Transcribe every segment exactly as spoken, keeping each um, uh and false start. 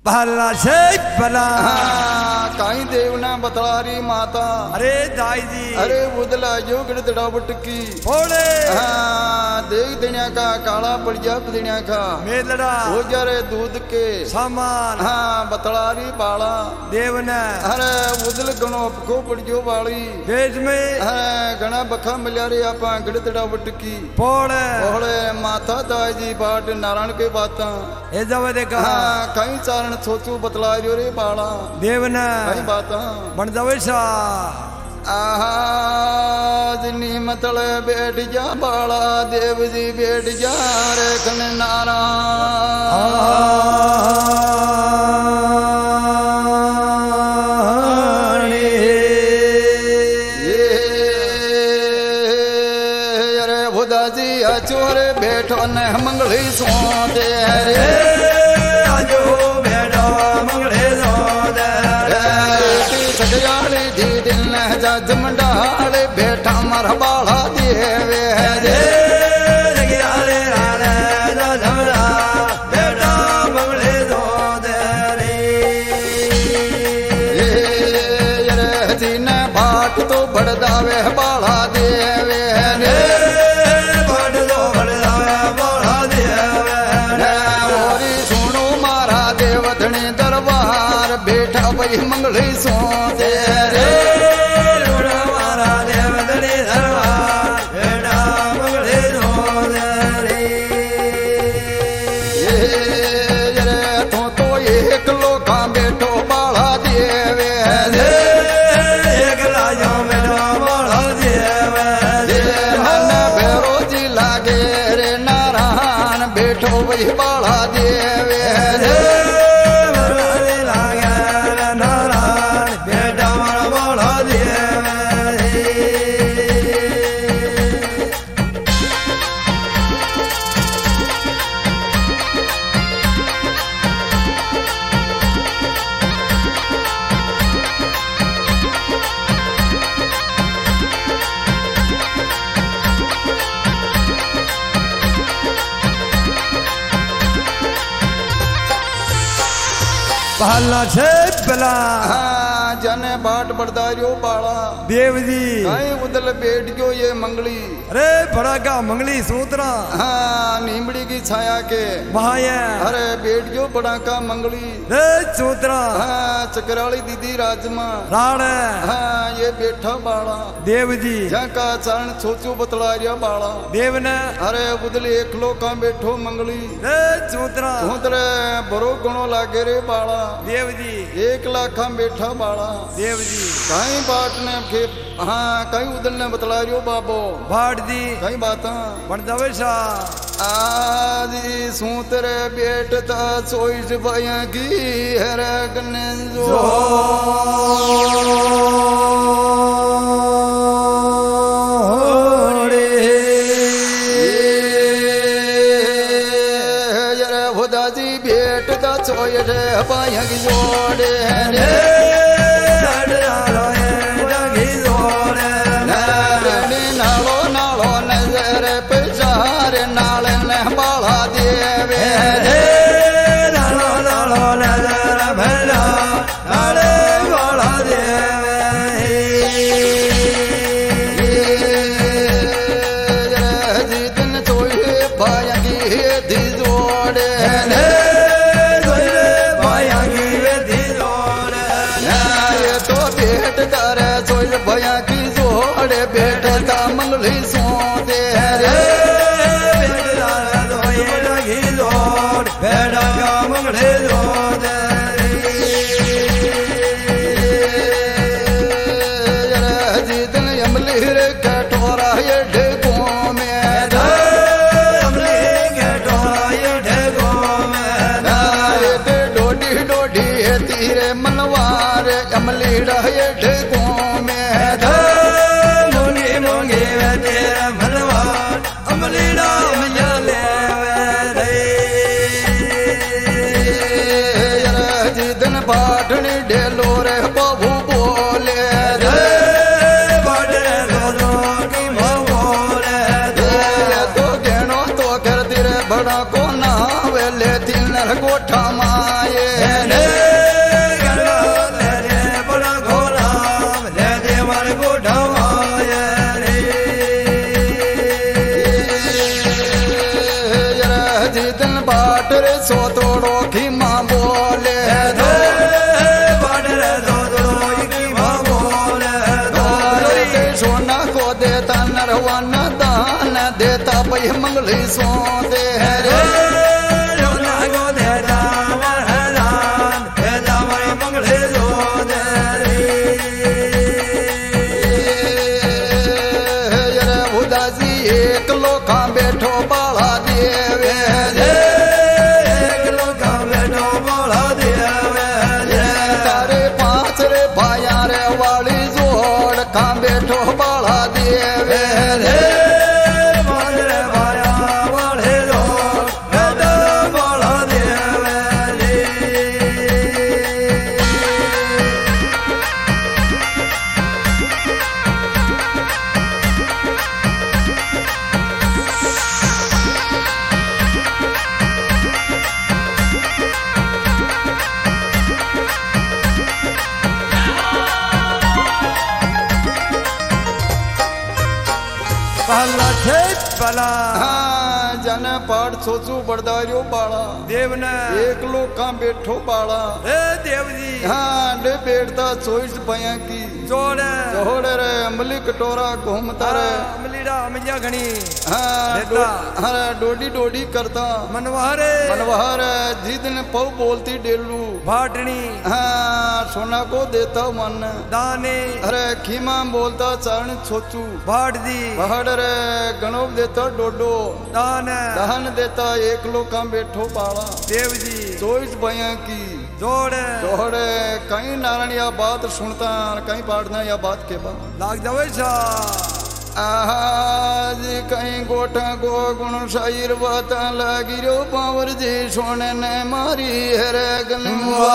भला से भला काई देवना बतलारी माता अरे दाई जी अरे उदला योगड़ दड़ावट की फोड़े हाँ देख देनिया का काला पड़िया देनिया का मेलड़ा हो जा रे दूध के सामान हाँ बतलारी बाला देवना अरे उदल गणो को पड़ियो वाली देश में हाँ गणा बखा मिल्या रे आपा गड़ दड़ावट की फोड़े फोड़े माता दाई जी बाट नारायण के बाता ए जब देखा हाँ कई चारण सोचू बतला रियो रे बाला देवना कई बाता बन जावे सा आज नीमतल बैठ जा बाला देव जी बैठ जा रे कन नारायण अरे बुदा जी अचोर बैठो न मंगली सो दे रे जमडाल बेटा मर बाला देवे रे बेटा मंगले दो दे रे दिन बाट तो बड़दावे बाला देवे रे बाट तो बड़दावे बाला देवे रे सुनो मारा देवधनी दरबार बेटा भाई मंगली सो दे रे वही बाला देवे रे नारायण बेटा बाला देवे भला से भला जने बाट बड़दारियो बाला देव जी कहीं उदल बैठ गयो ये मंगली अरे बड़ा का मंगली सूत्रा हाँ नीमड़ी की छाया के महाया अरे बैठ गयो बड़ा का मंगली रे सूत्रा हाँ चकराली दीदी राजमा राण हाँ ये बैठा बाला देव जी जहाँ का चरण छोचू बतला रिया बाला देव ने अरे उदल एक लो का बैठो मंगली रे सूत्रा उतरे बरो गणो लागे रे बाला देव जी एक लाख बैठा बाला देव जी कहीं बात ने के हाँ कहीं उदल ने बतला रियो बाबो भाट जी कहीं बात बन जावे सा आज सूतर बेटता चोइस भया की हर गने जो चोय रे पाया की जोड़े रे नालो नालो नजर पेचार नाल ने बाला देवे रे नालो नालो नजर भला नाले बाला देवे जितन चोय पाया की दी जोड़े रे भया की जोड़े बेटा मंगली सो दे रे बेटा की जोड़ बेटा का मंगले दो दे जितन अमली रे कटोरा ये ढेगो में अमली कटोरा ये ढेगो में डोडी डोडी तीरे मनवार अमली ये ढेगो बाटनी डेलो रे बाबू बोले रे बाटे दो की बोले तो गेनो तो कर दिरे बड़ा को ना वेले तीन गोठा माये सोते रे एक लोखा बैठो बाला देवे एक लोखा बैठो बाला देवे तारे पांच रे भाया रे वाली जोड़ का बैठो बाला देवे रे भाया वाले जोड़ बैठो बाला देवे पहला खेत पला हाँ जन पाठ सोचू बड़दारियो बाड़ा देव ने एक लोखा बैठो बाड़ा रे देव जी हाँ डे बैठता चोइस भैया की जोड़े जोड़े रे अमली कटोरा घूमता रे अमलीड़ा अमलिया घनी हाँ डो, हाँ डोडी डोडी करता मनवारे मनवार जी दिन पौ बोलती डेलू भाटनी हाँ सोना को देता मन दाने अरे खीमा बोलता चरण छोचू भाट दी पहाड़ रे गणोब देता डोडो दान दहन देता एक लोका बैठो पाला देव जी चोइस भैया की जोड़े जोड़े कहीं नारायण या बात सुनता कहीं पाठना या बात के बाद लाग जावे छा आज कहीं गोठा गो गुण शायर बाता लागी रो पावर जी सोने ने मारी हरे गलवा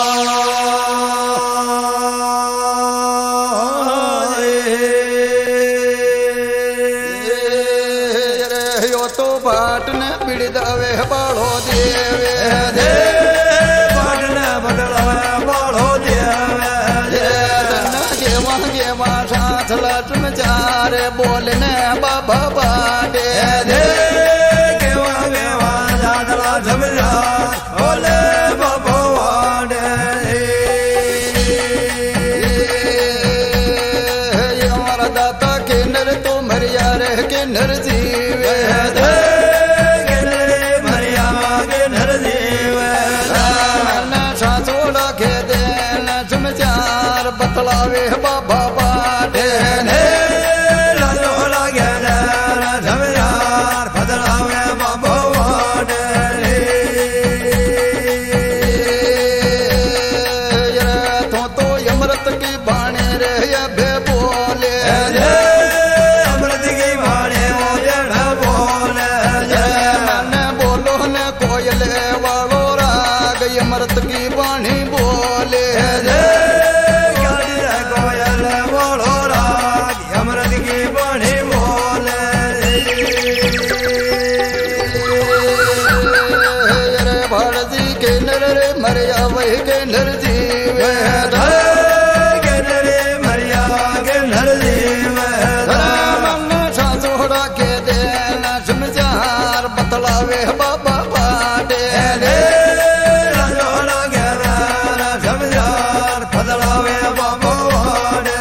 तो बाट ने बिड़दावे बाड़ो देवे दे बाट ने बगड़ावे बाड़ो देवे ना गेवा गेवा साथ लटम चारे बोलने बाबा बाटे दे गेवा गेवा साथ लटम चारे बोले बाबा बाटे ये हमारा दाता के नर तो मरिया रह के नर जीवे बतलावे बाबा बाटे ने लालो लागे ने झमयार बतलावे बाबा बाटे ये तो तो अमृत की बाणी रे ये बे बोले अमृत की बाणी बोले बोले ने बोलो ने कोयले वालो राग अमृत की बाणी बोले मरिया वही के नर जीवे के नरे मरिया के नर जीवे मन सासोड़ा के देना समझार बतलावे बाबा बाटे लालो के समझार बतलावे बाबा बाटे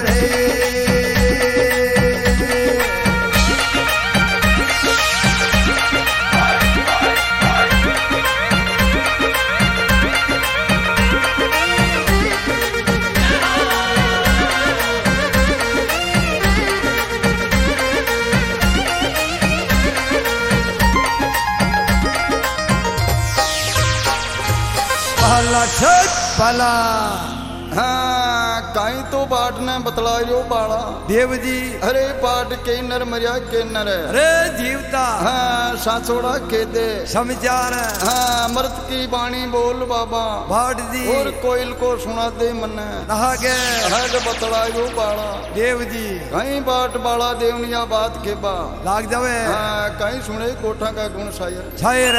पला हाँ कहीं तो बाट ने बतलायो बाड़ा देव जी अरे बाट के नर मरिया के नर अरे जीवता हाँ सासोड़ा के दे समझार हाँ मर्द की बाणी बोल बाबा भाट दी और कोयल को सुना दे मन नहा के हद बतलायो बाड़ा देव जी कहीं बाट बाड़ा देवनिया बात के बा लाग जावे हाँ कहीं सुने कोठा का गुण शायर शायर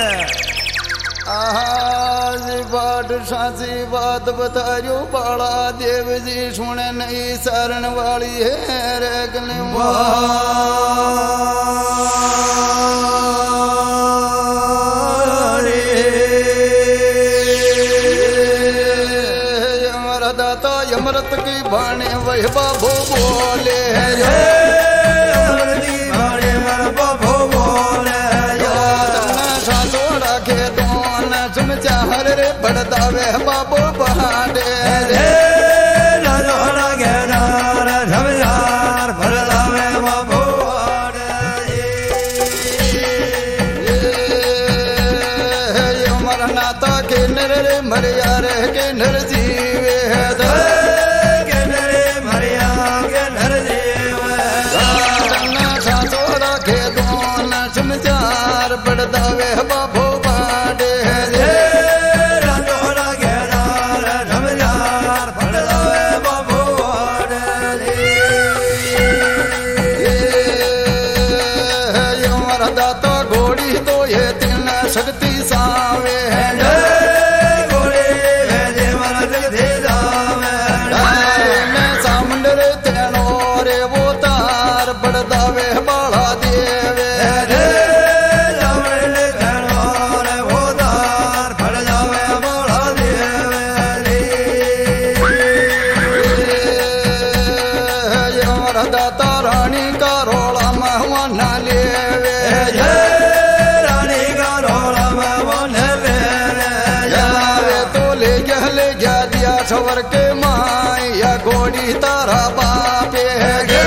आज बाट साची बात बतायो बाड़ा देव जी सुने नहीं शरण वाली है रे गलवा हमारा दाता अमृत की बाणे वह बाबू बोले अमृत की बाणे वह बाबू बोले बड़दावे बाबो बहाडे राजोड़ा गेदार झमजार बड़दावे बाबो मरनाता के नर मरिया रे के नर जीवे के नरे मरिया के नर जीवे सासोड़ा के दोन समझार बड़दावे बाबो बाडे राजोड़ा गेदार झमजार बड़दावे बाबो दाता घोड़ी तो ये तीन शक्ति सावे सामुंडर तेनो रे वो तार बड़दावे बाला देवे दाता रानी का रोला महवाना लेवे रानी का रोला महवाना लेवे तो ले गया ले गया दिया सवर के माई या घोड़ी तारा बापे गे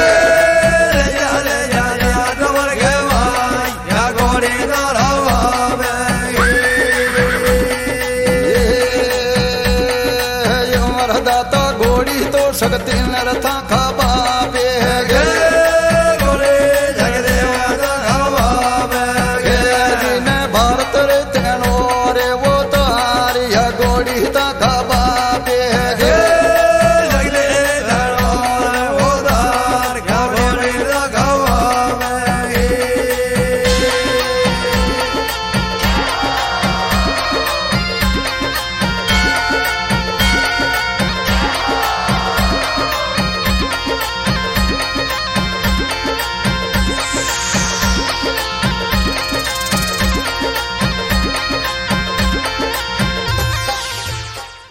सवर के माई या घोड़ी तारा बापे दाता घोड़ी तो शक्ति नरथा खा